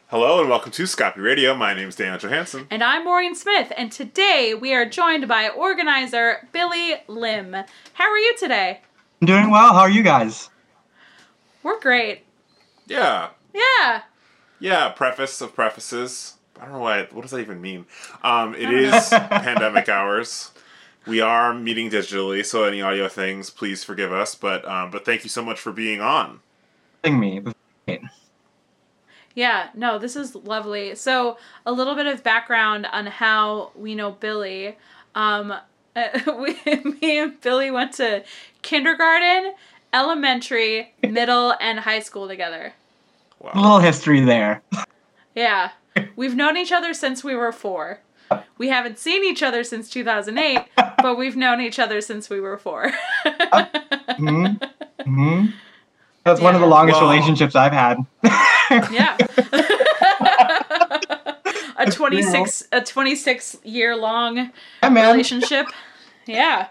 Hello and welcome to Scopy Radio. My name is Daniel Johansson. And I'm Maureen Smith, and today we are joined by organizer Billy Lim. How are you today? I'm doing well. How are you guys? We're great. Yeah. Yeah. Preface of prefaces. I don't know what does that even mean? It is pandemic hours. We are meeting digitally, so any audio things, please forgive us. But thank you so much for being on. Me. Yeah, no, this is lovely. So, a little bit of background on how we know Billy. Me and Billy went to kindergarten, elementary, middle, and high school together. Wow. A little history there. Yeah. We've known each other since we were 4. We haven't seen each other since 2008, but we've known each other since we were 4. That's one of the longest relationships I've had. Yeah. a 26 year long relationship. Yeah.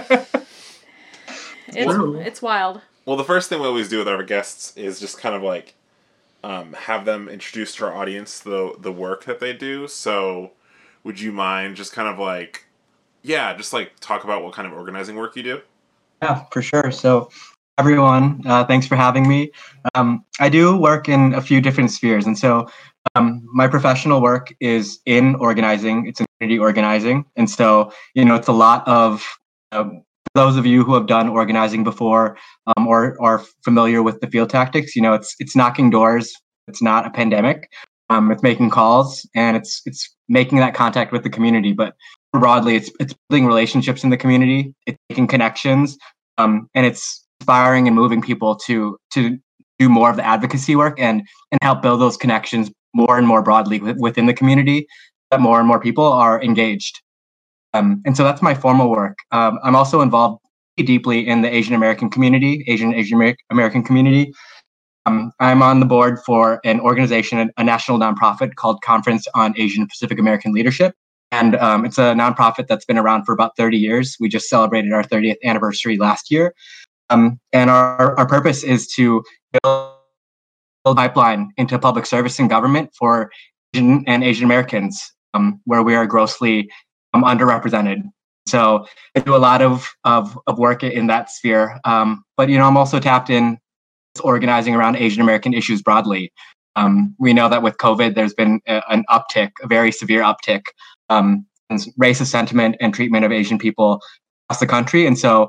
It's wild. Well, the first thing we always do with our guests is just kind of like have them introduce to our audience the work that they do. So would you mind just kind of like, just like talk about what kind of organizing work you do? Yeah, for sure. So everyone, thanks for having me. I do work in a few different spheres. And so my professional work is in organizing. It's in community organizing. And so, it's a lot of those of you who have done organizing before or are familiar with the field tactics, it's knocking doors. It's not a pandemic. It's making calls and it's making that contact with the community. But broadly, it's building relationships in the community. It's making connections, and it's inspiring and moving people to do more of the advocacy work and help build those connections more and more broadly within the community, that more and more people are engaged. And so that's my formal work. I'm also involved deeply in the Asian American community, Asian American community. I'm on the board for an organization, a national nonprofit called Conference on Asian Pacific American Leadership. And it's a nonprofit that's been around for about 30 years. We just celebrated our 30th anniversary last year. And our purpose is to build a pipeline into public service and government for Asian and Asian Americans, where we are grossly underrepresented. So I do a lot of work in that sphere. But, I'm also tapped in organizing around Asian American issues broadly. We know that with COVID, there's been an uptick, a very severe uptick, in racist sentiment and treatment of Asian people across the country. And so,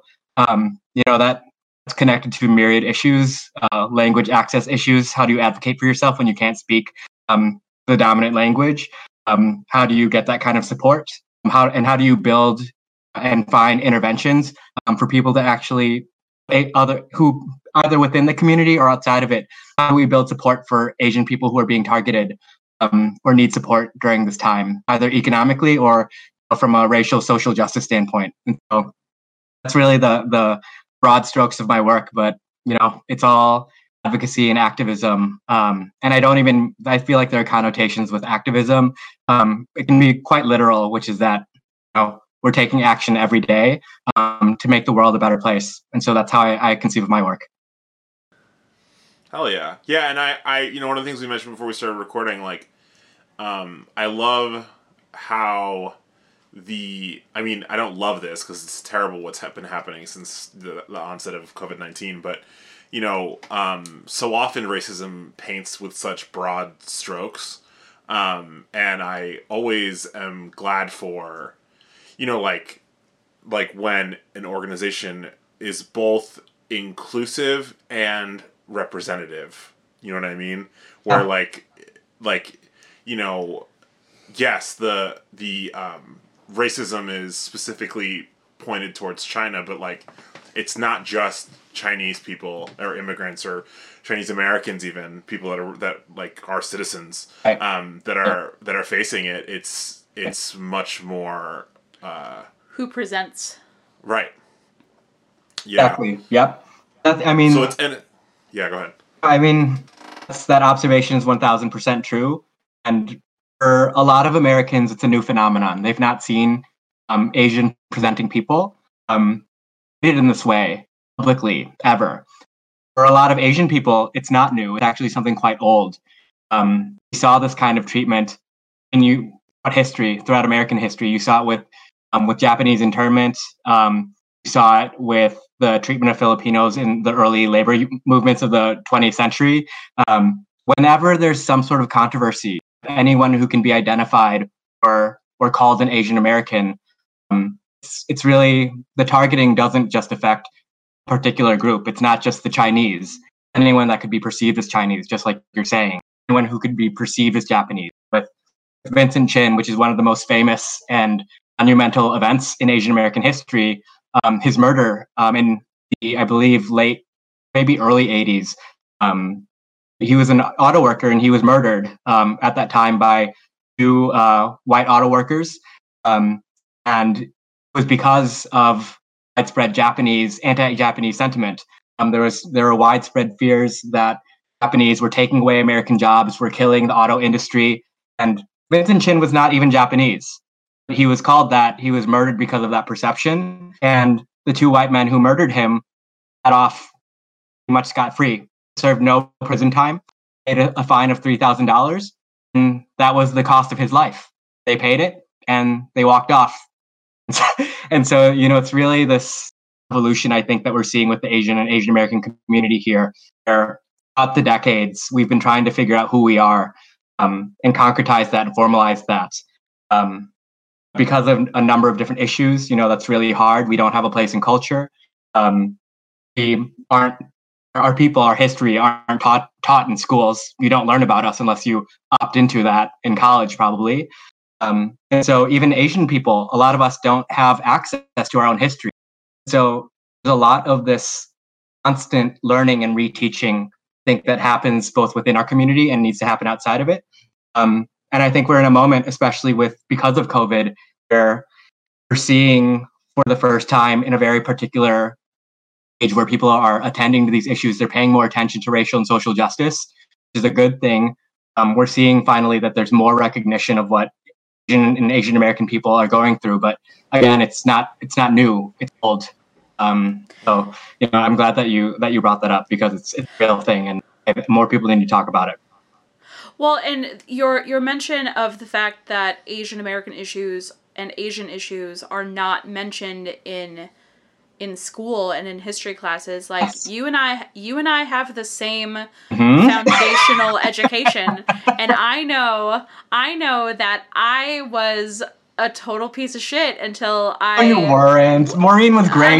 that's connected to myriad issues, language access issues. How do you advocate for yourself when you can't speak the dominant language? How do you get that kind of support? How do you build and find interventions for people to actually who either within the community or outside of it? How do we build support for Asian people who are being targeted or need support during this time, either economically or from a racial social justice standpoint? And so that's really the broad strokes of my work, but it's all advocacy and activism. And I feel like there are connotations with activism. It can be quite literal, which is that we're taking action every day to make the world a better place. And so that's how I conceive of my work. Hell yeah. Yeah, and I one of the things we mentioned before we started recording, like, I love how I don't love this because it's terrible what's been happening since the onset of COVID-19, but, so often racism paints with such broad strokes, and I always am glad for, like when an organization is both inclusive and representative, you know what I mean? Where yes, the racism is specifically pointed towards China, but it's not just Chinese people or immigrants or Chinese Americans, even people that are citizens, right. that are facing it. It's much more who presents. Right. Yeah. Exactly. Yep. So go ahead. That observation is 1,000% true. And for a lot of Americans, it's a new phenomenon. They've not seen Asian presenting people treated in this way publicly ever. For a lot of Asian people, it's not new. It's actually something quite old. You saw this kind of treatment throughout American history. You saw it with Japanese internment. You saw it with the treatment of Filipinos in the early labor movements of the 20th century. Whenever there's some sort of controversy, anyone who can be identified or called an Asian American, it's really, the targeting doesn't just affect a particular group. It's not just the Chinese. Anyone that could be perceived as Chinese, just like you're saying. Anyone who could be perceived as Japanese. With Vincent Chin, which is one of the most famous and monumental events in Asian American history, his murder in the, I believe, late, maybe early 80s. He was an auto worker and he was murdered at that time by two white auto workers. And it was because of widespread anti-Japanese sentiment. There were widespread fears that Japanese were taking away American jobs, were killing the auto industry. And Vincent Chin was not even Japanese. He was called that. He was murdered because of that perception. And the two white men who murdered him got off pretty much scot-free, served no prison time, paid a fine of $3,000. And that was the cost of his life. They paid it and they walked off. And so, it's really this evolution, I think, that we're seeing with the Asian and Asian American community here, where throughout the decades, we've been trying to figure out who we are and concretize that and formalize that. Because of a number of different issues, that's really hard. We don't have a place in culture. Our people, our history aren't taught in schools. You don't learn about us unless you opt into that in college, probably. And so even Asian people, a lot of us don't have access to our own history. So there's a lot of this constant learning and reteaching, I think, that happens both within our community and needs to happen outside of it. And I think we're in a moment, especially because of COVID, where we're seeing for the first time in a very particular age where people are attending to these issues, they're paying more attention to racial and social justice, which is a good thing. We're seeing finally that there's more recognition of what Asian American people are going through. But again, it's not new, it's old. So I'm glad that you brought that up, because it's a real thing and more people need to talk about it. Well, and your mention of the fact that Asian American issues and Asian issues are not mentioned in school and in history classes, like yes. you and I have the same foundational education, and I know that I was a total piece of shit until I. Oh, you weren't. Maureen was great.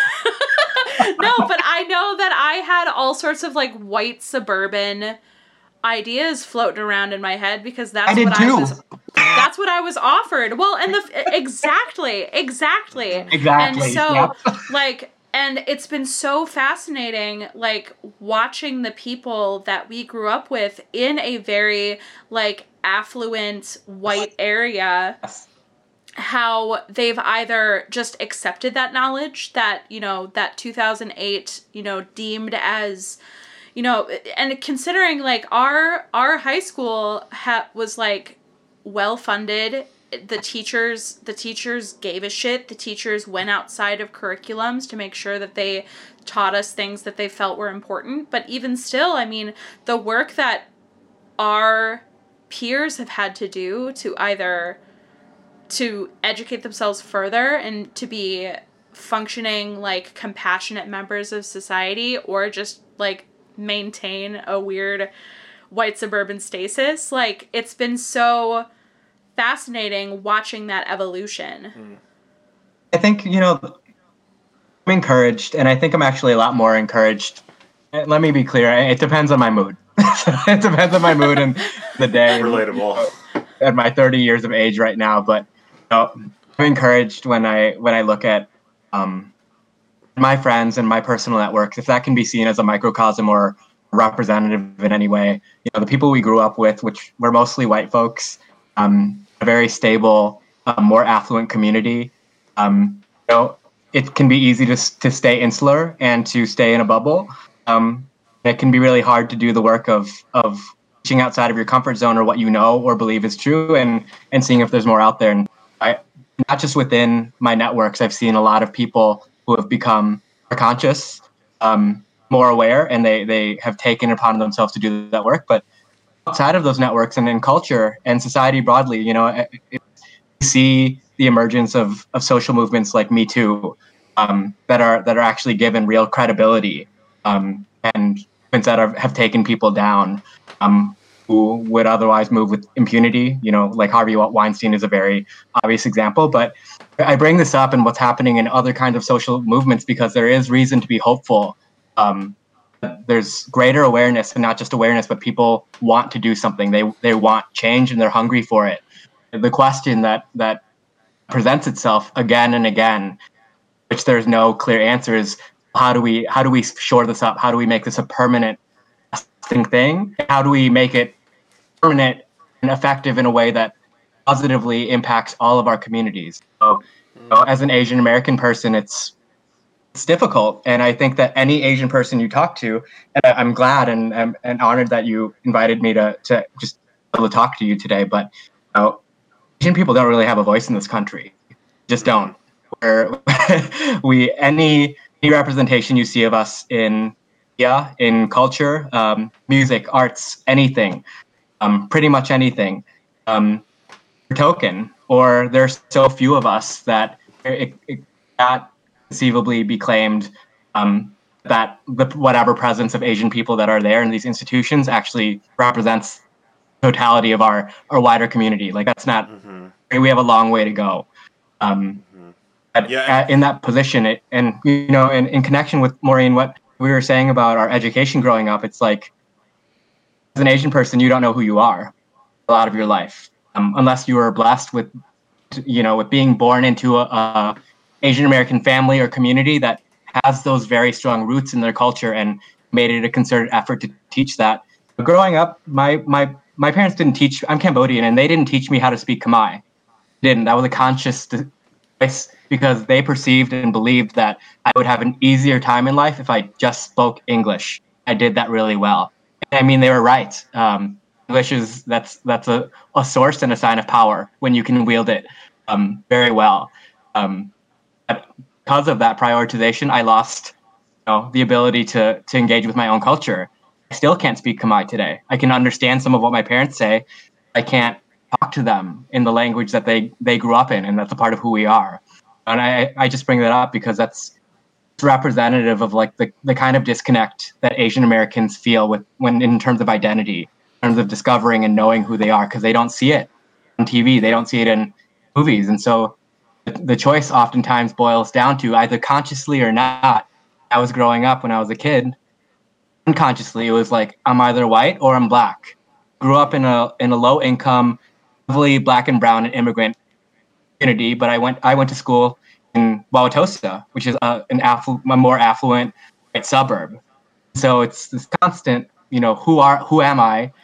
No, but I know that I had all sorts of like white suburban ideas floating around in my head, because that's what I was offered. Well, and exactly. And so yep. And it's been so fascinating, watching the people that we grew up with in a very affluent white area, how they've either just accepted that knowledge that, that 2008, deemed as, and considering our high school was well funded, the teachers gave a shit. The teachers went outside of curriculums to make sure that they taught us things that they felt were important. But even still, I mean, the work that our peers have had to do to either to educate themselves further and to be functioning compassionate members of society, or just maintain a weird white suburban stasis, it's been so fascinating watching that evolution. I think, I'm encouraged, and I think I'm actually a lot more encouraged. Let me be clear, it depends on my mood. It depends on my mood and the day. Relatable. At my 30 years of age right now, but I'm encouraged when I look at my friends and my personal networks, if that can be seen as a microcosm or representative in any way. The people we grew up with, which were mostly white folks, a very stable, more affluent community. It can be easy to stay insular and to stay in a bubble. It can be really hard to do the work of reaching outside of your comfort zone or what you know or believe is true, and seeing if there's more out there. And not just within my networks, I've seen a lot of people who have become more conscious, more aware, and they have taken it upon themselves to do that work. But outside of those networks and in culture and society broadly, you know, see the emergence of social movements like Me Too, that are actually given real credibility, and movements that have taken people down, who would otherwise move with impunity. You know, like Harvey Weinstein is a very obvious example. But I bring this up and what's happening in other kinds of social movements because there is reason to be hopeful. There's greater awareness, and not just awareness, but people want to do something. They want change, and they're hungry for it. The question that presents itself again and again, which there's no clear answer, is how do we shore this up? How do we make this a permanent thing? How do we make it permanent and effective in a way that positively impacts all of our communities? So, as an Asian American person, it's difficult, and I think that any Asian person you talk to, and I'm glad and honored that you invited me to just be able to talk to you today. But Asian people don't really have a voice in this country, just don't. Where any representation you see of us in culture, music, arts, anything, pretty much anything, token, or there's so few of us that it can't conceivably be claimed that the whatever presence of Asian people that are there in these institutions actually represents the totality of our wider community. Like, that's not, we have a long way to go. In that position, and you know, in connection with Maureen, what we were saying about our education growing up, it's like, as an Asian person, you don't know who you are a lot of your life, unless you were blessed with, you know, with being born into a Asian American family or community that has those very strong roots in their culture and made it a concerted effort to teach that. But growing up, my parents didn't teach. I'm Cambodian, and they didn't teach me how to speak Khmer. Didn't. That was a conscious choice because they perceived and believed that I would have an easier time in life if I just spoke English. I did that really well. And I mean, they were right. English is that's a source and a sign of power when you can wield it very well. Because of that prioritization, I lost, you know, the ability to engage with my own culture. I still can't speak Khmer today. I can understand some of what my parents say. I can't talk to them in the language that they grew up in, and that's a part of who we are. And I just bring that up because that's representative of like the kind of disconnect that Asian Americans feel when in terms of identity, in terms of discovering and knowing who they are, because they don't see it on TV, they don't see it in movies, and so the choice oftentimes boils down to either consciously or not. I was growing up when I was a kid, unconsciously it was like, I'm either white or I'm black. Grew up in a low income, heavily black and brown and immigrant community, but I went to school in Wauwatosa, which is a more affluent white suburb. So it's this constant, you know, who am I?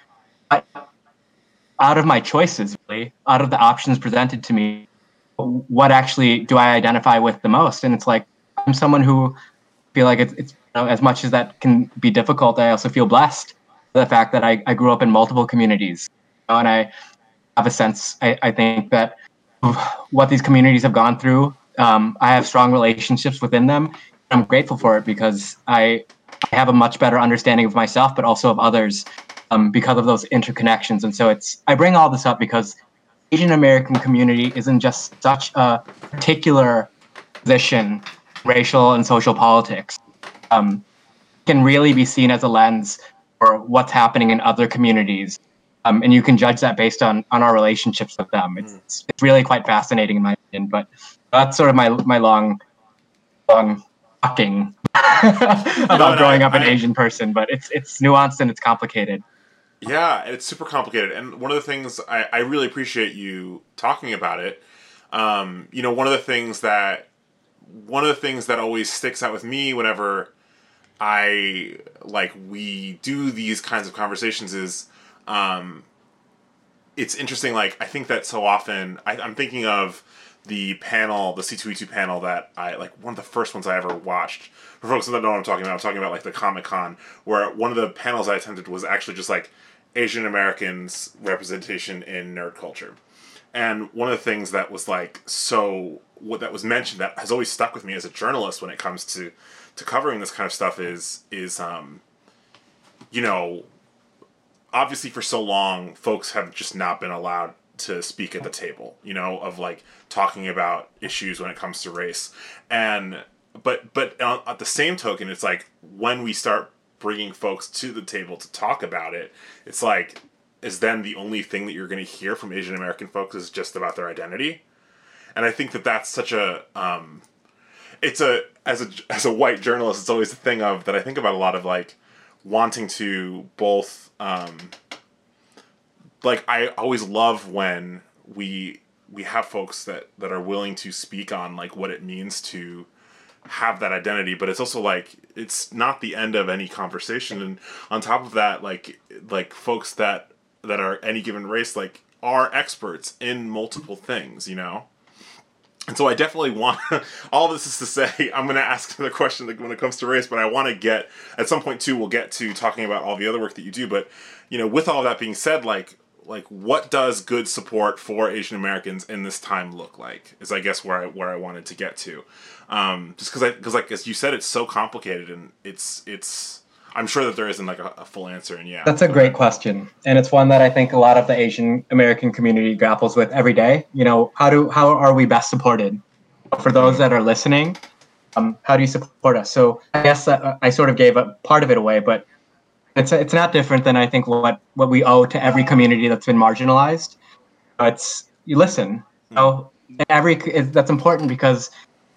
Out of my choices, really, out of the options presented to me, what actually do I identify with the most? And it's like, I'm someone who feel like it's you know, as much as that can be difficult, I also feel blessed for the fact that I grew up in multiple communities, you know, and I have a sense, I think, that what these communities have gone through, I have strong relationships within them. I'm grateful for it because I have a much better understanding of myself, but also of others, because of those interconnections. And so I bring all this up because Asian American community isn't just such a particular position, racial and social politics. Can really be seen as a lens for what's happening in other communities. And you can judge that based on our relationships with them. It's really quite fascinating in my opinion, but that's sort of my long talking about growing up an Asian person, but it's nuanced and it's complicated. Yeah, it's super complicated. And one of the things I really appreciate you talking about it, you know, one of the things that always sticks out with me whenever we do these kinds of conversations is, it's interesting. Like, I think that so often I'm thinking of the panel, the C2E2 panel that one of the first ones I ever watched. For folks that don't know what I'm talking about like the Comic-Con, where one of the panels I attended was actually just like Asian Americans representation in nerd culture. And one of the things that was that was mentioned that has always stuck with me as a journalist when it comes to covering this kind of stuff is you know, obviously for so long, folks have just not been allowed to speak at the table, you know, of like talking about issues when it comes to race. And but at the same token, it's like when we start bringing folks to the table to talk about it, it's like, is then the only thing that you're going to hear from Asian American folks is just about their identity. And I think that that's such a it's a as a white journalist, it's always the thing of that I think about a lot of, like, wanting to both like, I always love when we have folks that are willing to speak on, like, what it means to have that identity, but it's also like, it's not the end of any conversation. And on top of that, like folks that are any given race, like, are experts in multiple things, you know? And so I definitely want, all this is to say, I'm going to ask the question, like, when it comes to race, but I want to get, at some point too, we'll get to talking about all the other work that you do. But, you know, with all that being said, like what does good support for Asian Americans in this time look like, is I guess where I wanted to get to. Just because like, as you said, it's so complicated, and it's I'm sure that there isn't like a full answer. And yeah, that's a great question, and it's one that I think a lot of the Asian American community grapples with every day. You know, how are we best supported? For those that are listening, how do you support us? So I guess I sort of gave a part of it away, but it's not different than I think what we owe to every community that's been marginalized. It's you listen. You know, that's important because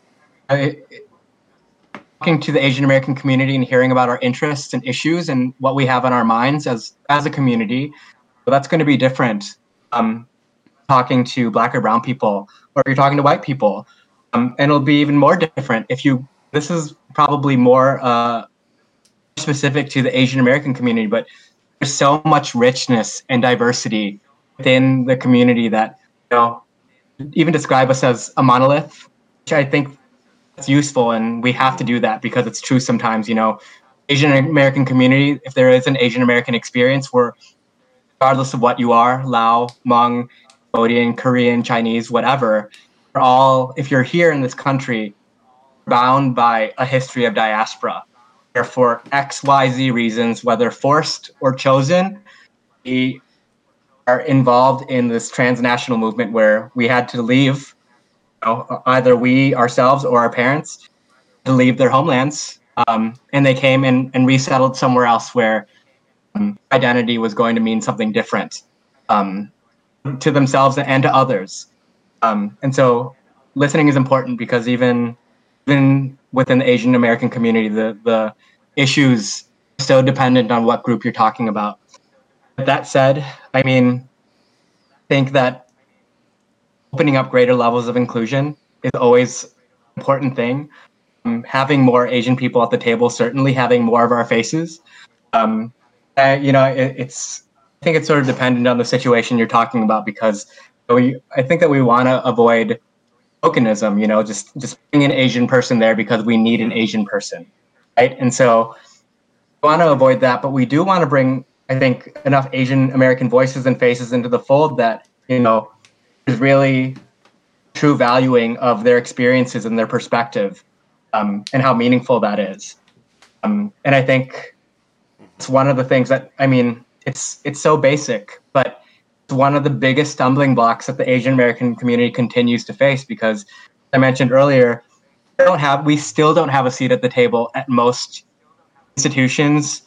talking to the Asian American community and hearing about our interests and issues and what we have on our minds as a community, well, that's going to be different. Talking to Black or brown people, or if you're talking to white people, and it'll be even more different if you. This is probably more specific to the Asian American community, but there's so much richness and diversity within the community that, you know, even describe us as a monolith, which I think it's useful, and we have to do that because it's true sometimes. You know, Asian American community, if there is an Asian American experience, where regardless of what you are, Lao, Hmong, Cambodian, Korean, Chinese, whatever, we're all, if you're here in this country, bound by a history of diaspora. For X, Y, Z reasons, whether forced or chosen, we are involved in this transnational movement where we had to leave, you know, either we ourselves or our parents, to leave their homelands, and they came and resettled somewhere else where identity was going to mean something different to themselves and to others. And so listening is important because even within the Asian American community, the issues are so dependent on what group you're talking about. With that said, I mean, I think that opening up greater levels of inclusion is always an important thing. Having more Asian people at the table, certainly having more of our faces. You know, I think it's sort of dependent on the situation you're talking about, because I think that we want to avoid tokenism, you know, just bring an Asian person there because we need an Asian person, right? And so we want to avoid that, but we do want to bring, I think, enough Asian American voices and faces into the fold that, you know, is really true valuing of their experiences and their perspective, and how meaningful that is. And I think it's one of the things that, I mean, it's so basic, but it's one of the biggest stumbling blocks that the Asian American community continues to face, because, as I mentioned earlier, we still don't have a seat at the table at most institutions.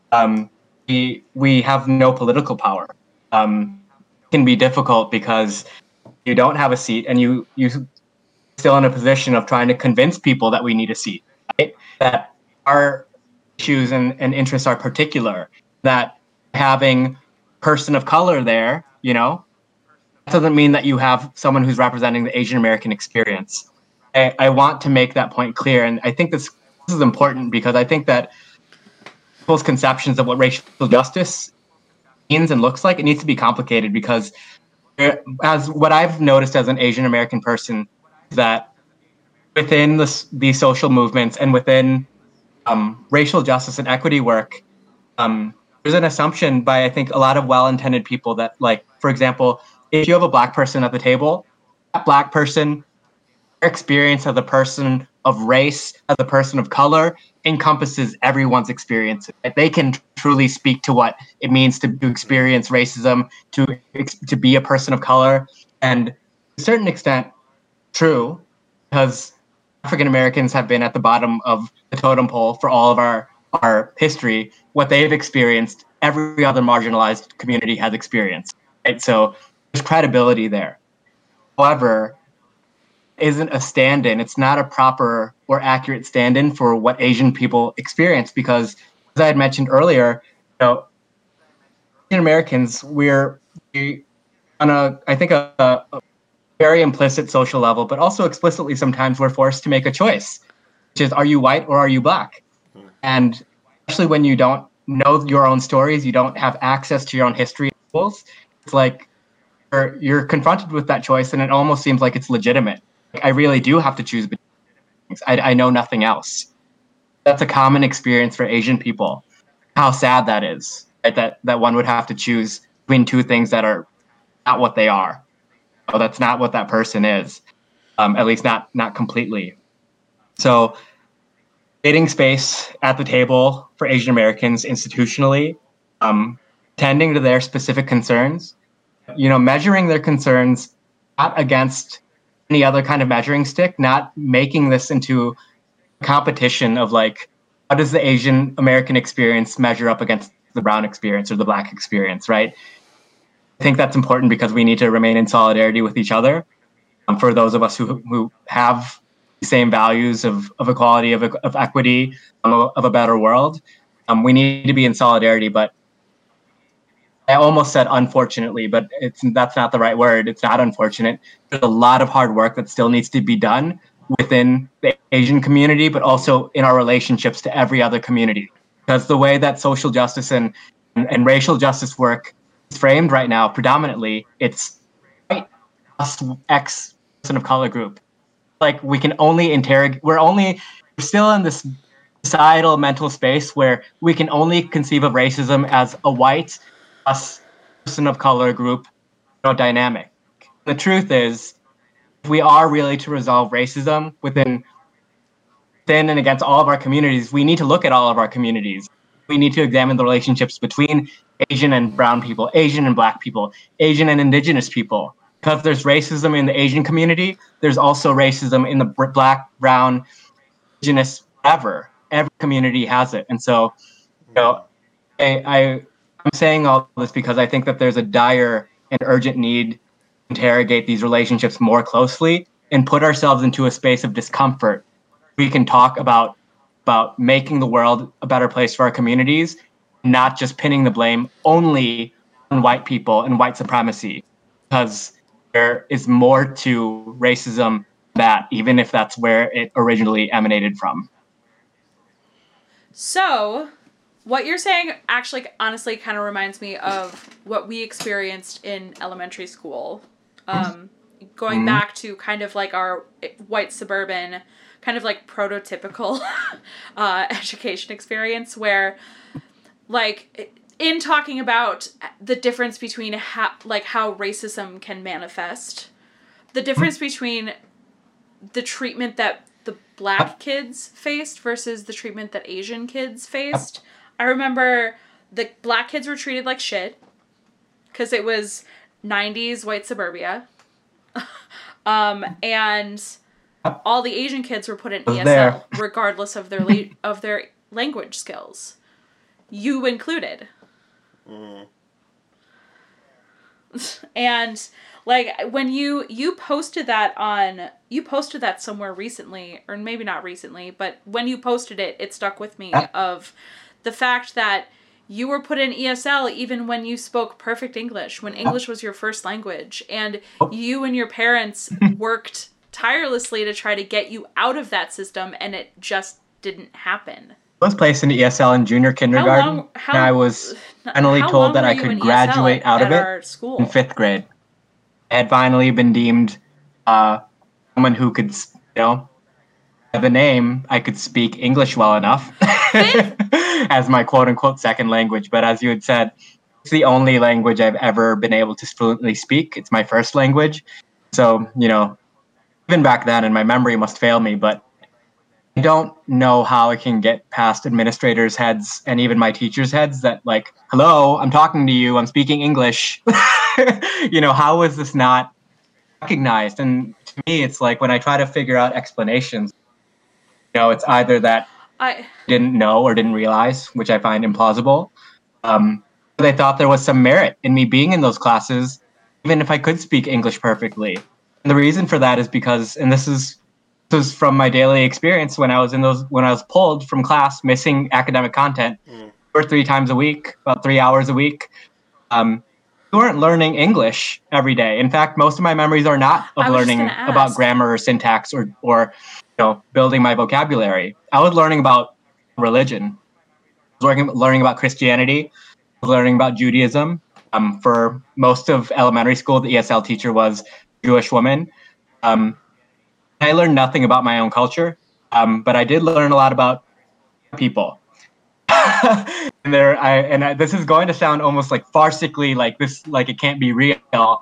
We have no political power. It can be difficult because you don't have a seat, and you still in a position of trying to convince people that we need a seat, right? That our issues and interests are particular, that having person of color there, you know, that doesn't mean that you have someone who's representing the Asian American experience. I want to make that point clear, and I think this is important because I think that people's conceptions of what racial justice means and looks like, it needs to be complicated, because as what I've noticed as an Asian American person, that within these social movements and within racial justice and equity work, there's an assumption by, I think, a lot of well-intended people that, like, for example, if you have a Black person at the table, that Black person experience as a person of race, as a person of color, encompasses everyone's experience. They can truly speak to what it means to experience racism, to be a person of color, and to a certain extent, true, because African Americans have been at the bottom of the totem pole for all of our history. What they've experienced, every other marginalized community has experienced. Right? So there's credibility there. However, isn't a stand-in. It's not a proper or accurate stand-in for what Asian people experience, because, as I had mentioned earlier, Asian Americans, we on a very implicit social level, but also explicitly sometimes we're forced to make a choice, which is, are you white or are you black? And especially when you don't know your own stories, you don't have access to your own history, it's like you're confronted with that choice, and it almost seems like it's legitimate. I really do have to choose between things. I know nothing else. That's a common experience for Asian people. How sad that is, right? That one would have to choose between two things that are not what they are. Oh, that's not what that person is, at least not completely. So creating space at the table for Asian Americans institutionally, tending to their specific concerns, measuring their concerns not against any other kind of measuring stick, not making this into a competition of like, how does the Asian American experience measure up against the brown experience or the black experience, right? I think that's important because we need to remain in solidarity with each other. For those of us who have the same values of equality, of equity, of a better world, we need to be in solidarity. But I almost said unfortunately, but that's not the right word. It's not unfortunate. There's a lot of hard work that still needs to be done within the Asian community, but also in our relationships to every other community. Because the way that social justice and racial justice work is framed right now, predominantly, it's white plus X person of color group. Like, we can only interrogate, we're still in this societal mental space where we can only conceive of racism as a white plus person of color group dynamic. The truth is, if we are really to resolve racism within and against all of our communities, we need to look at all of our communities. We need to examine the relationships between Asian and brown people, Asian and black people, Asian and indigenous people. Because there's racism in the Asian community, there's also racism in the black, brown, indigenous, whatever. Every community has it. And so, I'm saying all this because I think that there's a dire and urgent need to interrogate these relationships more closely and put ourselves into a space of discomfort. We can talk about making the world a better place for our communities, not just pinning the blame only on white people and white supremacy, because there is more to racism than that, even if that's where it originally emanated from. So, what you're saying actually honestly kind of reminds me of what we experienced in elementary school. Going back to kind of like our white suburban, kind of like prototypical education experience, where like in talking about the difference between how racism can manifest, the difference between the treatment that the black kids faced versus the treatment that Asian kids faced. I remember the black kids were treated like shit because it was 90s white suburbia. And all the Asian kids were put in ESL regardless of their language skills. You included. Mm. And like when you posted that somewhere recently, or maybe not recently, but when you posted it, it stuck with me of the fact that you were put in ESL even when you spoke perfect English, when English was your first language, and you and your parents worked tirelessly to try to get you out of that system, and it just didn't happen. I was placed in ESL in junior kindergarten, and I was finally told that I could graduate out of it in 5th grade. I had finally been deemed someone who could, have a name, I could speak English well enough as my quote-unquote second language. But as you had said, it's the only language I've ever been able to fluently speak. It's my first language. So, even back then, and my memory must fail me, but I don't know how I can get past administrators' heads and even my teachers' heads that, like, hello, I'm talking to you, I'm speaking English. How is this not recognized? And to me, it's like when I try to figure out explanations, it's either that I didn't know or didn't realize, which I find implausible. They thought there was some merit in me being in those classes, even if I could speak English perfectly. And the reason for that is because, and this was from my daily experience when I was pulled from class, missing academic content 2 or 3 times a week, about 3 hours a week. We weren't learning English every day. In fact, most of my memories are not of learning about grammar or syntax or building my vocabulary. I was learning about religion. I was learning about Christianity. I was learning about Judaism. For most of elementary school, the ESL teacher was a Jewish woman. I learned nothing about my own culture, but I did learn a lot about people. This is going to sound almost like farcically, like this, like it can't be real.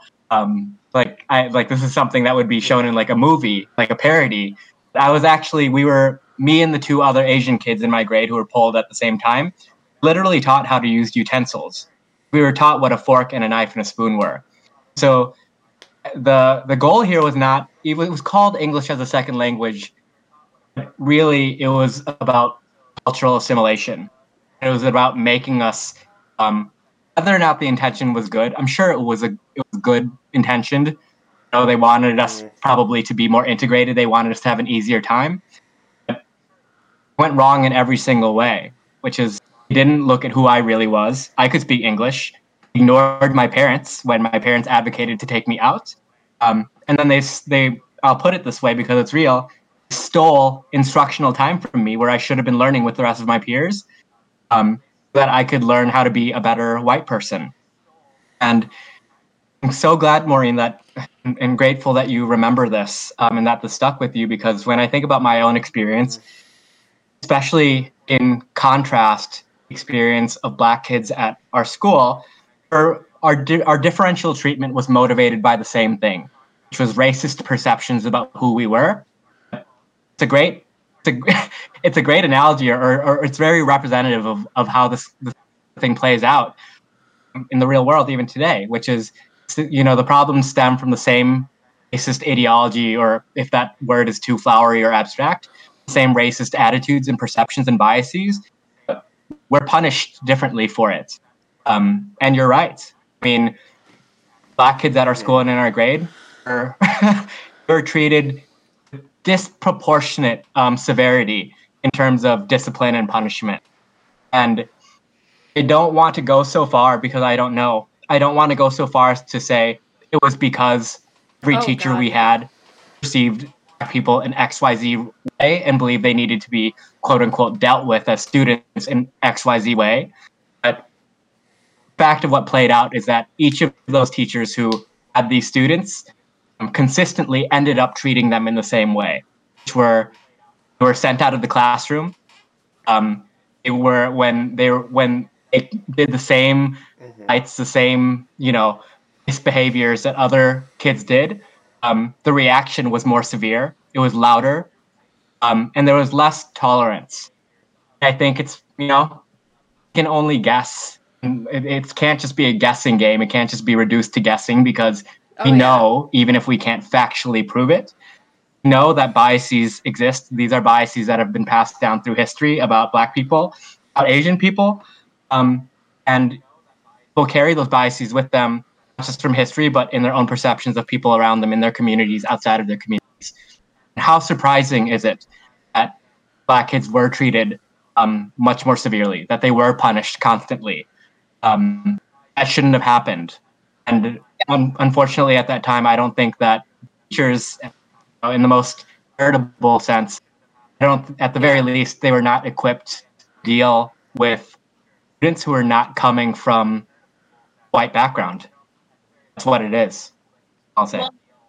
This is something that would be shown in like a movie, like a parody. Me and the 2 other Asian kids in my grade who were pulled at the same time, literally taught how to use utensils. We were taught what a fork and a knife and a spoon were. So the goal here was not, it was called English as a second language. Really, it was about cultural assimilation. It was about making us, whether or not the intention was good. I'm sure it was good intentioned. They wanted us probably to be more integrated. They wanted us to have an easier time. But it went wrong in every single way, which is they didn't look at who I really was. I could speak English. Ignored my parents when my parents advocated to take me out. And then they I'll put it this way because it's real, stole instructional time from me where I should have been learning with the rest of my peers, so that I could learn how to be a better white person. And I'm so glad, Maureen, and grateful that you remember this, and that this stuck with you, because when I think about my own experience, especially in contrast, experience of Black kids at our school, our differential treatment was motivated by the same thing, which was racist perceptions about who we were. It's a great analogy, or it's very representative of how this thing plays out in the real world even today, which is, the problems stem from the same racist ideology, or if that word is too flowery or abstract, same racist attitudes and perceptions and biases. We're punished differently for it. And you're right. I mean, Black kids at our school and in our grade were treated disproportionate severity in terms of discipline and punishment. And I don't want to go so far because I don't know. I don't want to go so far as to say it was because every teacher we had perceived people in XYZ way and believed they needed to be, quote unquote, dealt with as students in XYZ way. But the fact of what played out is that each of those teachers who had these students consistently ended up treating them in the same way, which were sent out of the classroom. When they did the same fights, the same misbehaviors that other kids did. The reaction was more severe. It was louder, and there was less tolerance. I think it's can only guess. It can't just be a guessing game. It can't just be reduced to guessing because we know, even if we can't factually prove it, know that biases exist. These are biases that have been passed down through history about Black people, about Asian people, and will carry those biases with them, not just from history, but in their own perceptions of people around them, in their communities, outside of their communities. And how surprising is it that Black kids were treated much more severely, that they were punished constantly? That shouldn't have happened. And unfortunately, at that time, I don't think that teachers, in the most charitable sense, at the very least, they were not equipped to deal with students who are not coming from white background. That's what it is, I'll say.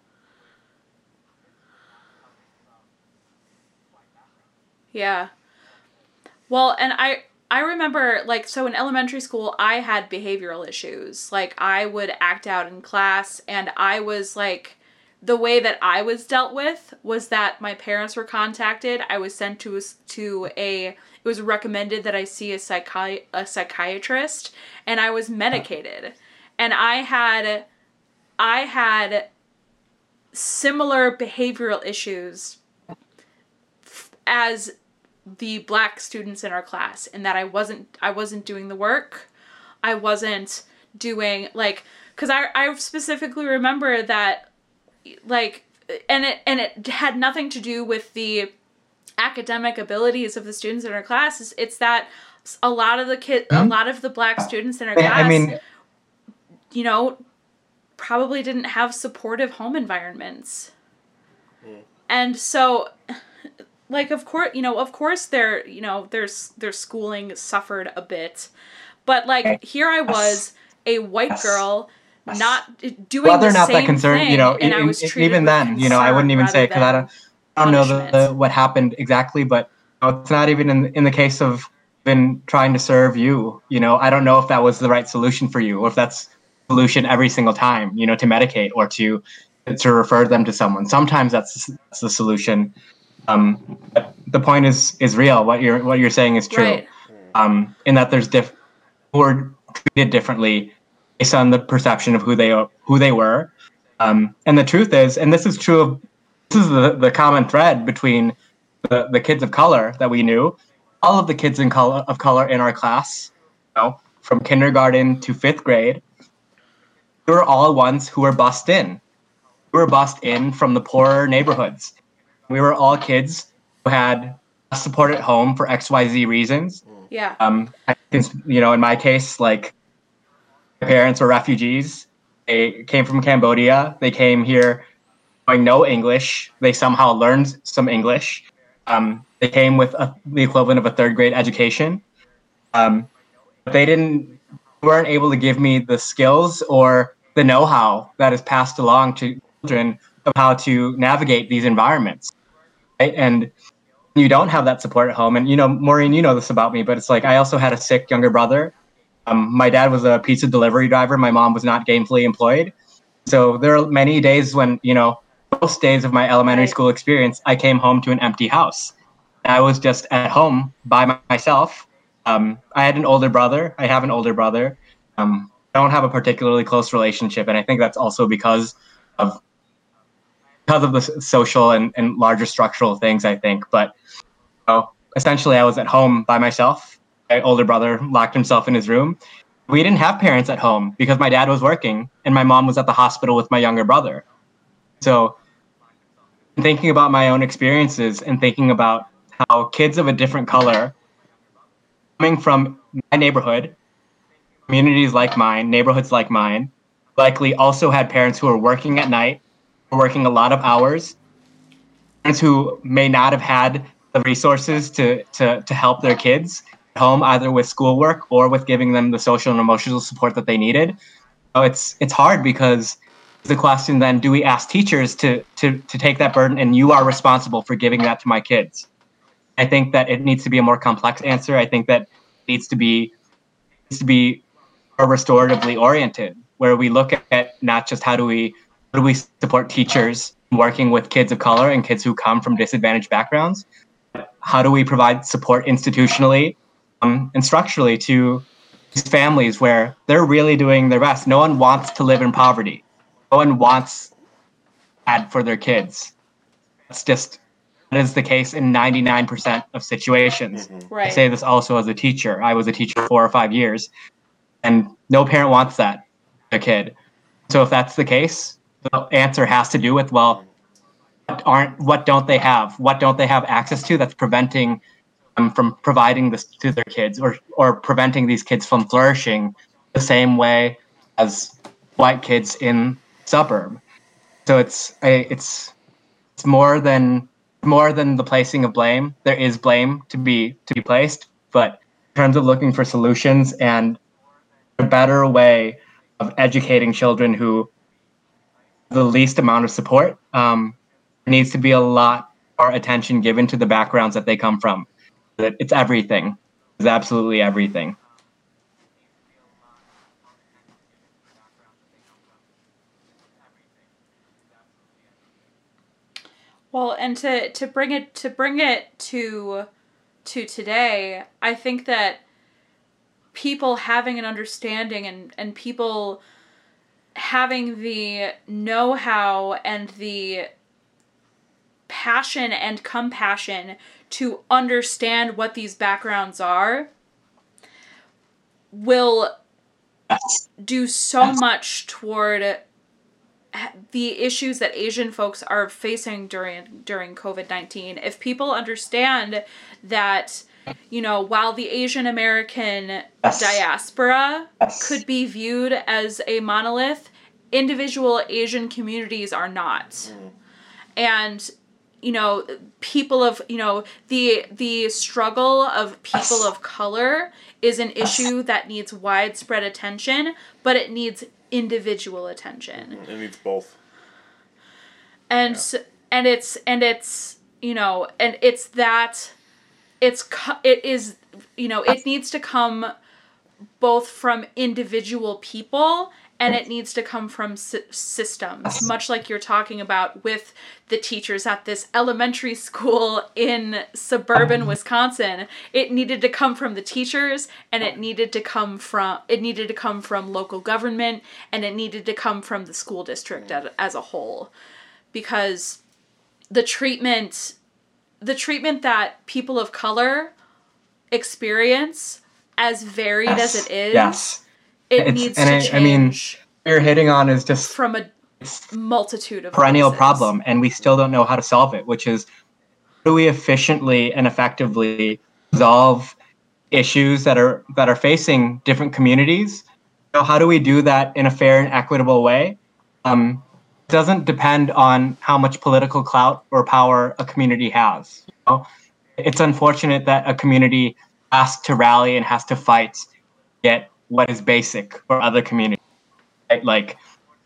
Yeah. Well, and I remember, so in elementary school, I had behavioral issues. I would act out in class, and I was, the way that I was dealt with was that my parents were contacted. I was sent to it was recommended that I see a psychiatrist, and I was medicated. And I had similar behavioral issues as the black students in our class, in that I wasn't doing the work. I wasn't doing, like, because I specifically remember that, like, and it had nothing to do with the academic abilities of the students in our class. It's that a lot of the black students in our class, you know, probably didn't have supportive home environments. And so, like, of course their schooling suffered a bit, but, like, here I was, a white girl, not doing the same that concern, thing, you know, and I was treated even with then, you know, I wouldn't even say, because I don't know what happened exactly, but it's not even in the case of been trying to serve you. You know, I don't know if that was the right solution for you, or if that's the solution every single time, you know, to medicate or to refer them to someone. Sometimes that's the solution. But the point is real. What you're saying is true. Right. In that there's who are treated differently based on the perception of who they were. And the truth is, and this is the common thread between the kids of color that we knew, all of the kids of color in our class, you know, from kindergarten to 5th grade, we were all ones who were bussed in. We were bussed in from the poorer neighborhoods. We were all kids who had support at home for XYZ reasons. Yeah. You know, in my case, like, my parents were refugees. They came from Cambodia. They came here knowing no English. They somehow learned some English. They came with the equivalent of a 3rd grade education. They weren't able to give me the skills or the know-how that is passed along to children of how to navigate these environments. Right? And you don't have that support at home. And, you know, Maureen, you know this about me, but it's like, I also had a sick younger brother. My dad was a pizza delivery driver. My mom was not gainfully employed. So there are many days when, you know, most days of my elementary school experience, I came home to an empty house. I was just at home by myself. I had an older brother. I have an older brother. I don't have a particularly close relationship. And I think that's also because of the social and larger structural things, I think. But essentially, I was at home by myself. My older brother locked himself in his room. We didn't have parents at home because my dad was working and my mom was at the hospital with my younger brother. So thinking about my own experiences and thinking about how kids of a different color coming from my neighborhood, communities like mine, neighborhoods like mine, likely also had parents who were working at night, working a lot of hours, parents who may not have had the resources to help their kids at home, either with schoolwork or with giving them the social and emotional support that they needed. So it's hard, because the question then, do we ask teachers to take that burden, and you are responsible for giving that to my kids? I think that it needs to be a more complex answer. I think that it needs to be more restoratively oriented, where we look at not just how do we support teachers working with kids of color and kids who come from disadvantaged backgrounds, but how do we provide support institutionally and structurally to these families where they're really doing their best. No one wants to live in poverty. No one wants bad for their kids. That is the case in 99% of situations. Mm-hmm. Right. I say this also as a teacher. I was a teacher for 4 or 5 years, and no parent wants that for a kid. So if that's the case, the answer has to do with, well, what don't they have? What don't they have access to that's preventing them from providing this to their kids, or preventing these kids from flourishing the same way as white kids in suburb? So it's more than the placing of blame. There is blame to be placed, but in terms of looking for solutions and a better way of educating children who have the least amount of support, needs to be a lot more attention given to the backgrounds that they come from. That it's everything. It's absolutely everything. Well, and to bring it to today, I think that people having an understanding and people having the know-how and the passion and compassion to understand what these backgrounds are will do so much toward the issues that Asian folks are facing during COVID-19. If people understand that, you know, while the Asian American diaspora could be viewed as a monolith, individual Asian communities are not. And, you know, people of, you know, the struggle of people of color is an issue that needs widespread attention, but it needs individual attention. It needs both. And and it's you know, and it's that it is, you know, it needs to come both from individual people and it needs to come from systems, much like you're talking about with the teachers at this elementary school in suburban Wisconsin. It needed to come from the teachers, and it needed to come from local government, and it needed to come from the school district as a whole, because the treatment that people of color experience, as varied as it is, it needs to change. I mean, what you're hitting on is just from a multitude of perennial places. problem, and we still don't know how to solve it, which is, how do we efficiently and effectively resolve issues that are facing different communities? You know, how do we do that in a fair and equitable way? It doesn't depend on how much political clout or power a community has. You know? It's unfortunate that a community has to rally and has to fight to get what is basic for other communities. Right? Like,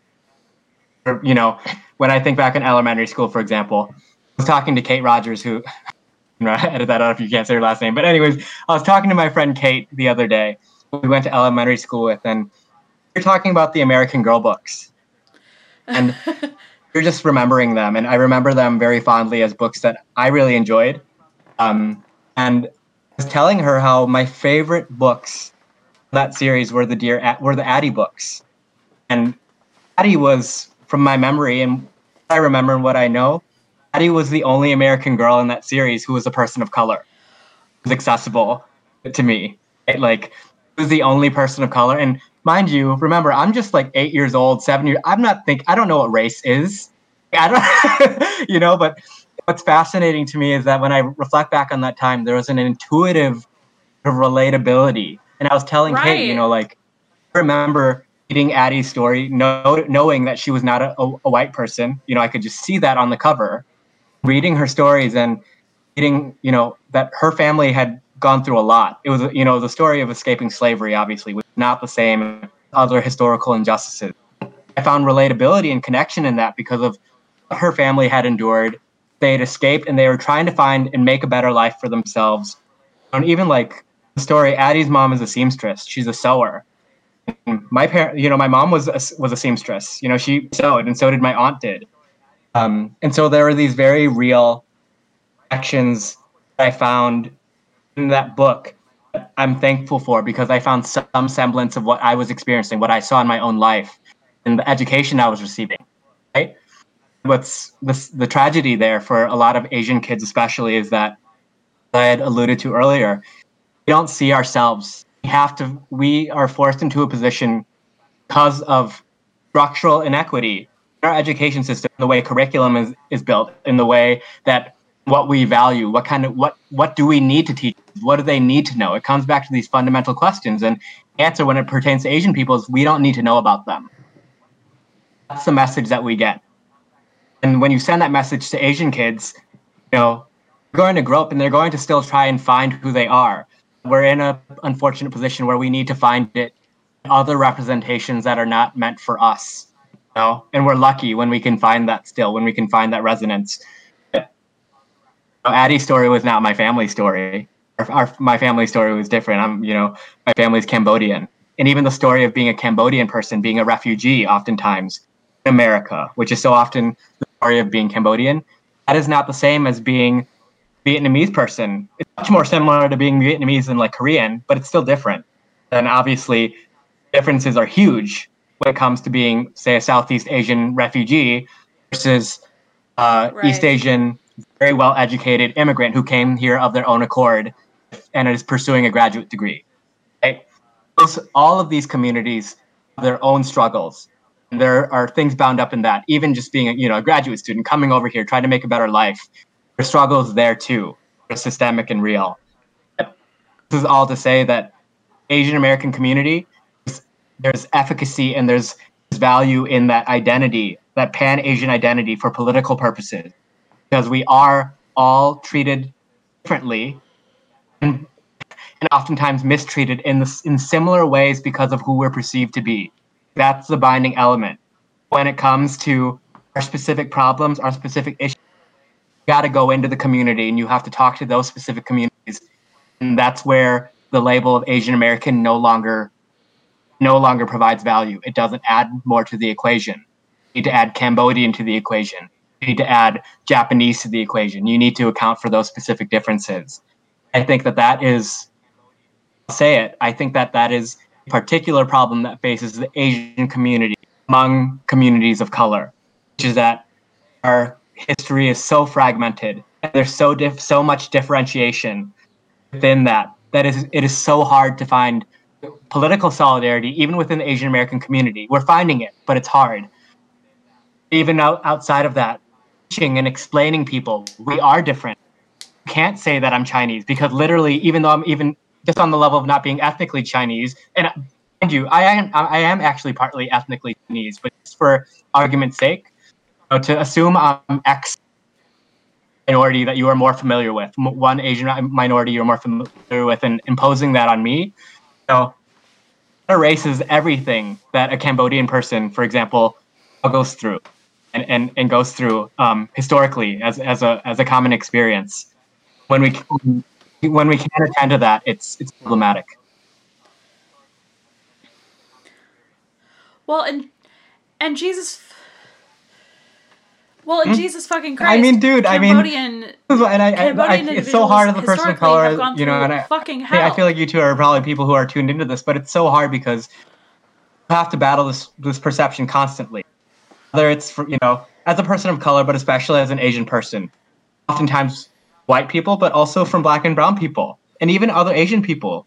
you know, when I think back in elementary school, for example, I was talking to Kate Rogers, who, you know, edit that out if you can't say her last name. But anyways, I was talking to my friend Kate the other day, who we went to elementary school with, and we were talking about the American Girl books. And you're just remembering them. And I remember them very fondly as books that I really enjoyed. And I was telling her how my favorite books in that series were the Addie books. And Addie was, from my memory and what I remember and what I know, Addie was the only American girl in that series who was a person of color. It was accessible to me. Like, was the only person of color. And mind you, remember, I'm just like 8 years old, 7 years. I don't know what race is. I don't, you know, but what's fascinating to me is that when I reflect back on that time, there was an intuitive relatability. And I was telling Kate, you know, like, I remember reading Addie's story, knowing that she was not a white person. You know, I could just see that on the cover, reading her stories and reading, you know, that her family had gone through a lot. It was, you know, the story of escaping slavery, obviously, was not the same as other historical injustices. I found relatability and connection in that because of what her family had endured. They had escaped and they were trying to find and make a better life for themselves. And even like the story, Addie's mom is a seamstress. She's a sewer. And my mom was a seamstress. You know, she sewed, and so did my aunt did. And so there were these very real actions that I found in that book that I'm thankful for, because I found some semblance of what I was experiencing, what I saw in my own life, and the education I was receiving. Right? What's the tragedy there for a lot of Asian kids, especially, is that, as I had alluded to earlier, we don't see ourselves. We are forced into a position because of structural inequity in our education system, the way curriculum is built, in the way that what we value, what do we need to teach? What do they need to know? It comes back to these fundamental questions. And the answer when it pertains to Asian people is we don't need to know about them. That's the message that we get. And when you send that message to Asian kids, you know, they're going to grow up and they're going to still try and find who they are. We're in an unfortunate position where we need to find it in other representations that are not meant for us. You know? And we're lucky when we can find that still, when we can find that resonance. Addie's story was not my family story. My family story was different. My family's Cambodian. And even the story of being a Cambodian person, being a refugee oftentimes in America, which is so often the story of being Cambodian, that is not the same as being Vietnamese person. It's much more similar to being Vietnamese than like Korean, but it's still different. And obviously, differences are huge when it comes to being, say, a Southeast Asian refugee versus East Asian, very well educated immigrant who came here of their own accord and is pursuing a graduate degree. Right? All of these communities have their own struggles. And there are things bound up in that. Even just being a graduate student coming over here, trying to make a better life, there's struggles there too. They're systemic and real. But this is all to say that Asian American community, there's efficacy and there's value in that identity, that Pan-Asian identity for political purposes, because we are all treated differently and oftentimes mistreated in similar ways because of who we're perceived to be. That's the binding element. When it comes to our specific problems, our specific issues, you got to go into the community and you have to talk to those specific communities. And that's where the label of Asian American no longer provides value. It doesn't add more to the equation. You need to add Cambodian to the equation. You need to add Japanese to the equation. You need to account for those specific differences. I think that is, I'll say it, I think that is a particular problem that faces the Asian community among communities of color, which is that our history is so fragmented and there's so much differentiation within that it is so hard to find political solidarity even within the Asian American community. We're finding it, but it's hard. Even outside of that, teaching and explaining people we are different. You can't say that I'm Chinese because literally, even though I'm even just on the level of not being ethnically Chinese, and mind you, I am actually partly ethnically Chinese, but just for argument's sake, to assume I'm X minority that you are more familiar with, one Asian minority you're more familiar with, and imposing that on me, erases everything that a Cambodian person, for example, goes through and goes through historically as a common experience. When we can't attend to that, it's problematic. Well, and Jesus. Well, in Jesus fucking Christ, I mean, dude, Cambodian it's so hard as a person of color, and fucking hell. I feel like you two are probably people who are tuned into this, but it's so hard because you have to battle this perception constantly. Whether it's as a person of color, but especially as an Asian person, oftentimes white people, but also from Black and brown people, and even other Asian people.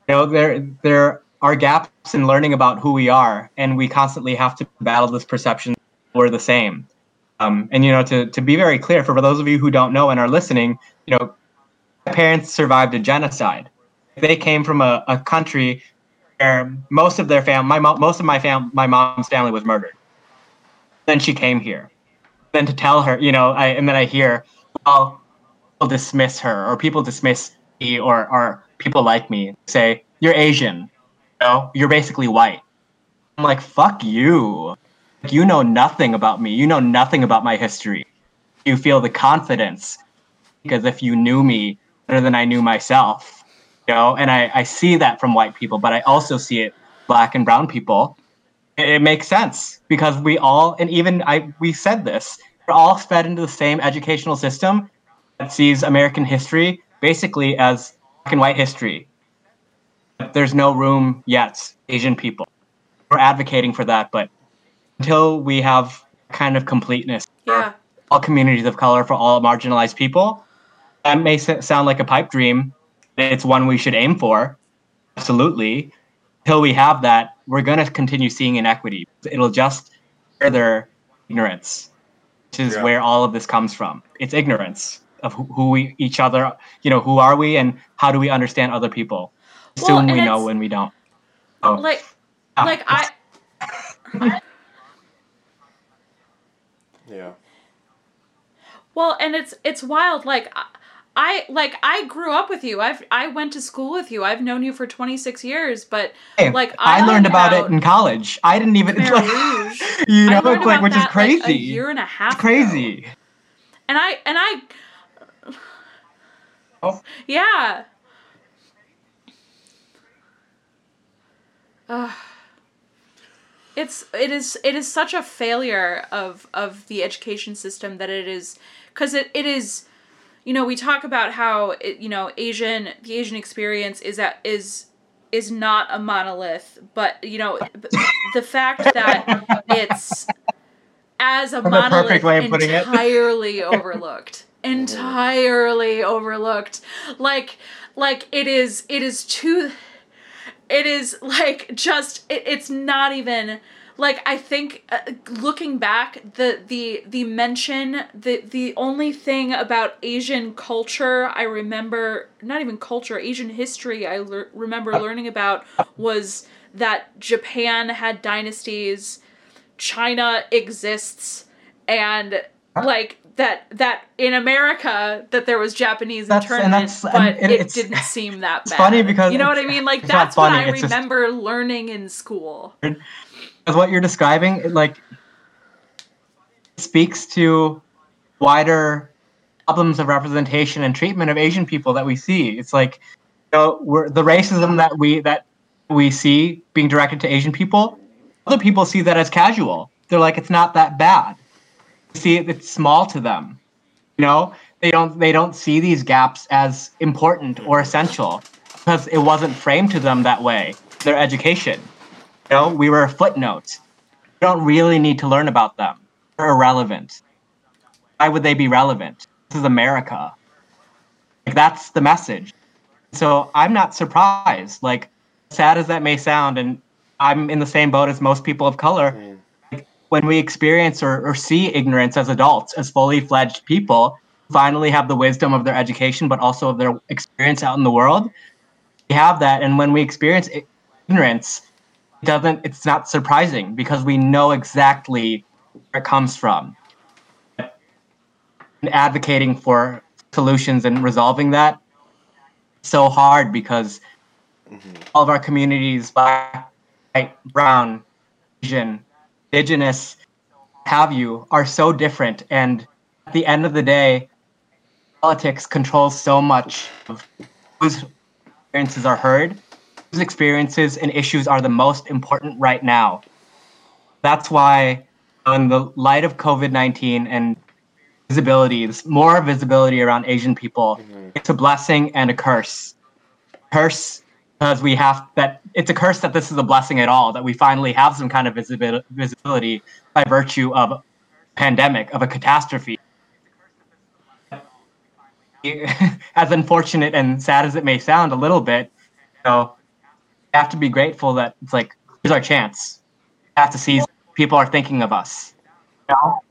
There are gaps in learning about who we are, and we constantly have to battle this perception that we're the same. And to be very clear, for those of you who don't know and are listening, my parents survived a genocide. They came from a country where most of their family, my mom's family was murdered. Then she came here. Then to tell her, and then I hear, well, people dismiss her, or people dismiss me, or people like me say, you're Asian, you're basically white. I'm like, fuck you. You know nothing about me. You know nothing about my history. You feel the confidence because if you knew me better than I knew myself, and I see that from white people, but I also see it Black and brown people. It makes sense because we all, and even we said this, we're all fed into the same educational system that sees American history basically as black and white history. But there's no room yet, Asian people. We're advocating for that, but until we have kind of completeness for all communities of color, for all marginalized people, that may sound like a pipe dream. It's one we should aim for, absolutely. Until we have that, we're going to continue seeing inequity. It'll just further ignorance, which is where all of this comes from. It's ignorance of who we each other, who are we and how do we understand other people? Assume we know when we don't. So, Yeah. Well, and it's wild. I grew up with you. I went to school with you. I've known you for 26 years, but I learned about it in college. I didn't even Rouge, which is crazy. A year and a half. It's crazy. Ago. And I. Oh. Yeah. it is such a failure of the education system that it is, because it is, you know, we talk about how the Asian experience is not a monolith, but you know, the fact that it's as a monolith entirely overlooked. Entirely overlooked. Like it is like just it's not even like, I think looking back, the mention, the only thing about Asian culture I remember, not even culture, Asian history I remember learning about was that Japan had dynasties, China exists, and like that in America that there was Japanese internment, but it didn't seem that bad. It's funny because, you know what I mean? Like, that's what I remember learning in school. Because what you're describing, like, speaks to wider problems of representation and treatment of Asian people that we see. It's like, you know, the racism that we see being directed to Asian people, other people see that as casual. They're like, it's not that bad. See, it's small to them. You know, they don't see these gaps as important or essential because it wasn't framed to them that way. Their education, you know, we were footnotes. You don't really need to learn about them. They're irrelevant. Why would they be relevant? This is America. Like, that's the message. So I'm not surprised. Like, sad as that may sound, and I'm in the same boat as most people of color. When we experience or see ignorance as adults, as fully fledged people, finally have the wisdom of their education, but also of their experience out in the world, we have that. And when we experience ignorance, it's not surprising because we know exactly where it comes from. And advocating for solutions and resolving that is so hard because all of our communities, black, white, brown, Asian, Indigenous, have you, are so different. And at the end of the day, politics controls so much of whose experiences are heard, whose experiences and issues are the most important right now. That's why, in the light of COVID-19 and visibility, more visibility around Asian people, it's a blessing and a curse. Curse because we have that. It's a curse that this is a blessing at all, that we finally have some kind of visibility by virtue of a pandemic, of a catastrophe. As unfortunate and sad as it may sound a little bit, you know, we have to be grateful that it's like, here's our chance. We have to seize. People are thinking of us. You know?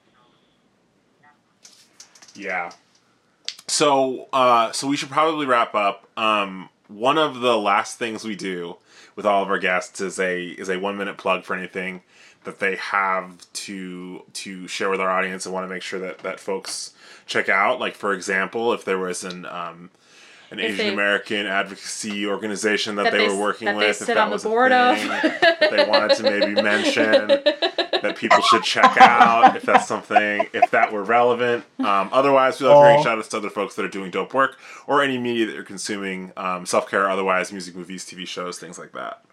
Yeah. So we should probably wrap up. One of the last things we do with all of our guests is a 1 minute plug for anything that they have to share with our audience and want to make sure that folks check out. Like, for example, if there was an Asian American advocacy organization that they were working with, if that was a thing that they wanted to maybe mention that people should check out, if that's something, if that were relevant. Otherwise, we love hearing shout outs to other folks that are doing dope work or any media that you're consuming, self-care, otherwise, music, movies, TV shows, things like that.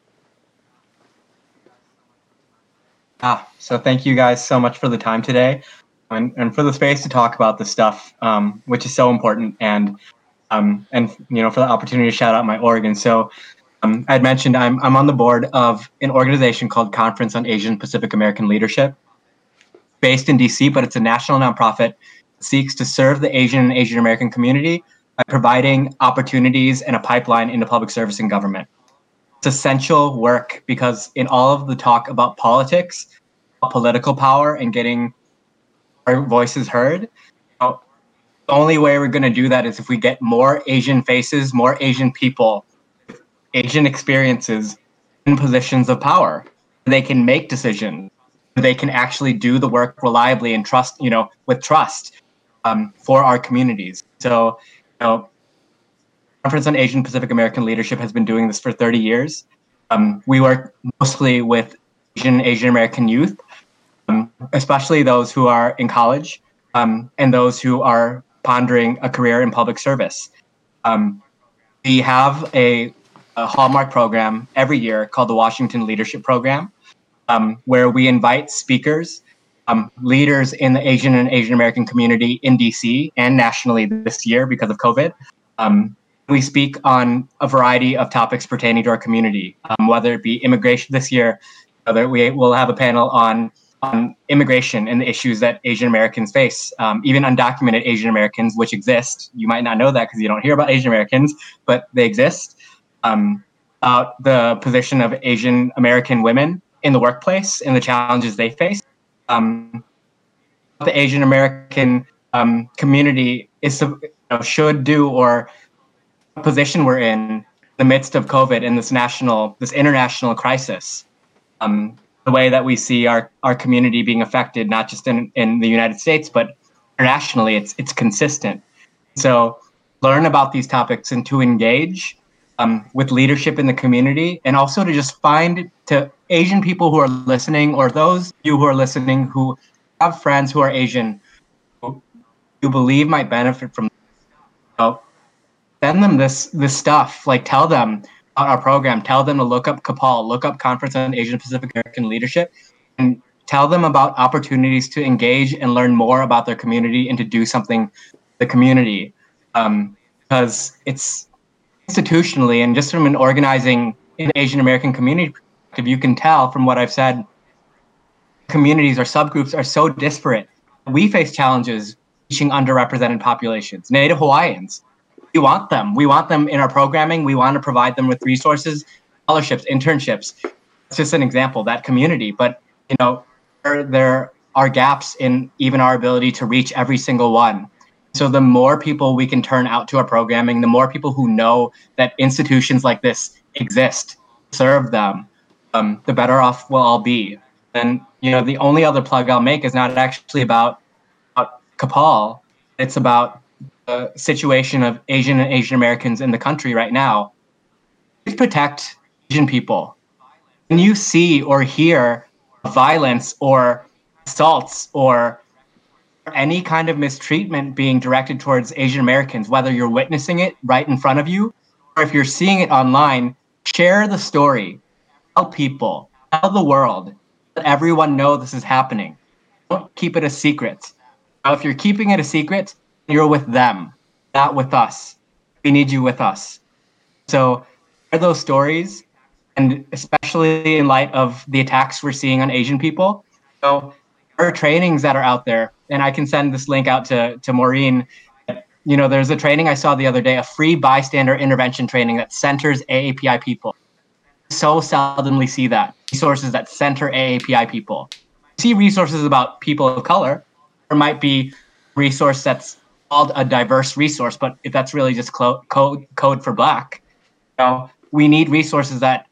So thank you guys so much for the time today and for the space to talk about this stuff, which is so important, and you know, for the opportunity to shout out my org. And so I'd mentioned I'm on the board of an organization called Conference on Asian Pacific American Leadership, based in DC, but it's a national nonprofit that seeks to serve the Asian and Asian American community by providing opportunities and a pipeline into public service and government. It's essential work because in all of the talk about politics, political power, and getting our voices heard, the only way we're going to do that is if we get more Asian faces, more Asian people, Asian experiences in positions of power. They can make decisions. They can actually do the work reliably and trust, you know, with trust for our communities. So, you know, Conference on Asian Pacific American Leadership has been doing this for 30 years. We work mostly with Asian American youth, especially those who are in college and those who are pondering a career in public service. We have a Hallmark program every year called the Washington Leadership Program. where we invite speakers, leaders in the Asian and Asian American community in DC and nationally this year because of COVID. We speak on a variety of topics pertaining to our community, whether it be immigration this year, whether we will have a panel on immigration and the issues that Asian Americans face, even undocumented Asian Americans, which exist. You might not know that because you don't hear about Asian Americans, but they exist. About the position of Asian American women in the workplace and the challenges they face. The Asian American community should do, or position we're in the midst of COVID and this international crisis. The way that we see our community being affected, not just in the United States, but internationally, it's consistent. So learn about these topics and to engage with leadership in the community, and also to just find to Asian people who are listening, or those of you who are listening who have friends who are Asian, who you believe might benefit from, send them this stuff. Like, tell them about our program, tell them to look up CAPAL, look up Conference on Asian Pacific American Leadership, and tell them about opportunities to engage and learn more about their community and to do something for the community. Because it's institutionally, and just from an organizing in Asian American community perspective, you can tell from what I've said, communities or subgroups are so disparate. We face challenges reaching underrepresented populations. Native Hawaiians, we want them. We want them in our programming. We want to provide them with resources, scholarships, internships. It's just an example, that community. But, there are gaps in even our ability to reach every single one. So the more people we can turn out to our programming, the more people who know that institutions like this exist, serve them, the better off we'll all be. And, the only other plug I'll make is not actually about CAPAL. It's about the situation of Asian and Asian Americans in the country right now. Please protect Asian people. When you see or hear violence or assaults or any kind of mistreatment being directed towards Asian Americans, whether you're witnessing it right in front of you, or if you're seeing it online, share the story. Tell people, tell the world, let everyone know this is happening. Don't keep it a secret. Now, if you're keeping it a secret, you're with them, not with us. We need you with us. So share those stories, and especially in light of the attacks we're seeing on Asian people. So there are trainings that are out there, and I can send this link out to Maureen. There's a training I saw the other day, a free bystander intervention training that centers AAPI people. So seldomly see that. Resources that center AAPI people. See resources about people of color. There might be a resource that's called a diverse resource, but if that's really just code for Black. We need resources that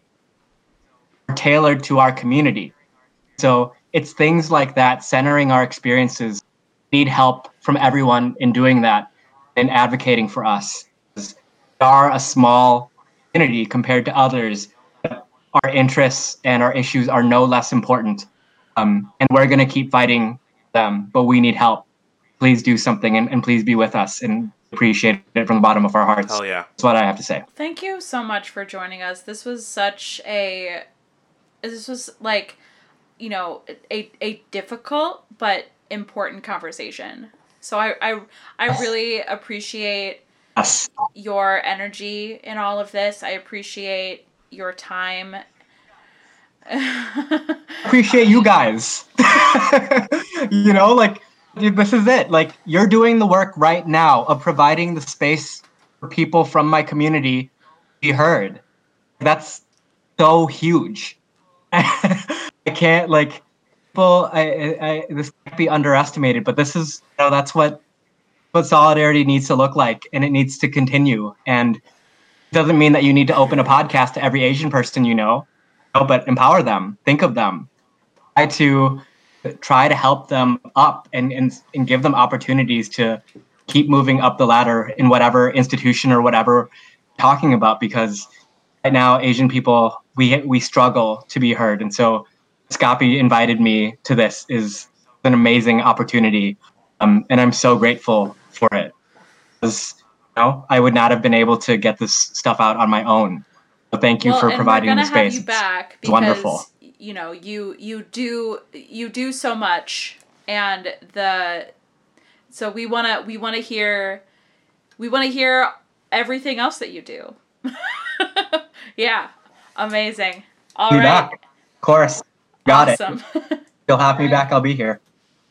are tailored to our community. So it's things like that, centering our experiences. We need help from everyone in doing that and advocating for us. We are a small community compared to others. Our interests and our issues are no less important. And we're going to keep fighting them, but we need help. Please do something, and please be with us, and appreciate it from the bottom of our hearts. Hell yeah. That's what I have to say. Thank you so much for joining us. This was a difficult but important conversation. So I really appreciate your energy in all of this. I appreciate your time. Appreciate you guys. This is it. Like, you're doing the work right now of providing the space for people from my community to be heard. That's so huge. I can't, this can't be underestimated, but this is, that's what solidarity needs to look like, and it needs to continue. And it doesn't mean that you need to open a podcast to every Asian person but empower them, think of them, try to help them up and give them opportunities to keep moving up the ladder in whatever institution or whatever we're talking about, because right now Asian people, we struggle to be heard. And so Scapi invited me to this is an amazing opportunity. And I'm so grateful for it, because I would not have been able to get this stuff out on my own. So thank you for providing the space. Have you back, it's wonderful. you know, you do so much, and so we wanna hear everything else that you do. Yeah, amazing. All right, back. Of course, got awesome. It. You'll have me back. I'll be here.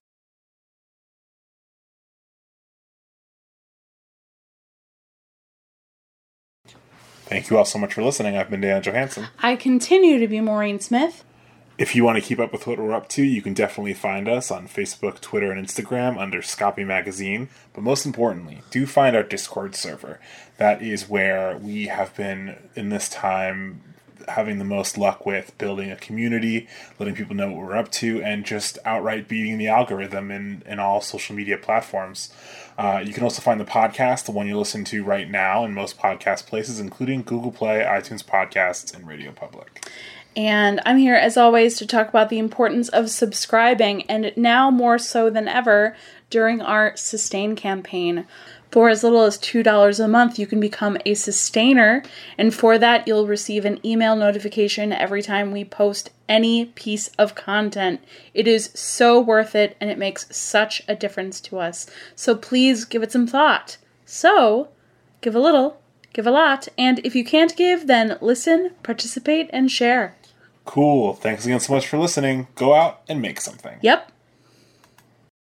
Thank you all so much for listening. I've been Dan Johansson. I continue to be Maureen Smith. If you want to keep up with what we're up to, you can definitely find us on Facebook, Twitter, and Instagram under Scopy Magazine. But most importantly, do find our Discord server. That is where we have been, in this time, having the most luck with building a community, letting people know what we're up to, and just outright beating the algorithm in all social media platforms. You can also find the podcast, the one you listen to right now, in most podcast places, including Google Play, iTunes Podcasts, and Radio Public. And I'm here, as always, to talk about the importance of subscribing, and now more so than ever during our Sustain campaign. For as little as $2 a month, you can become a sustainer, and for that, you'll receive an email notification every time we post any piece of content. It is so worth it, and it makes such a difference to us. So please give it some thought. So, give a little, give a lot, and if you can't give, then listen, participate, and share. Cool. Thanks again so much for listening. Go out and make something. Yep.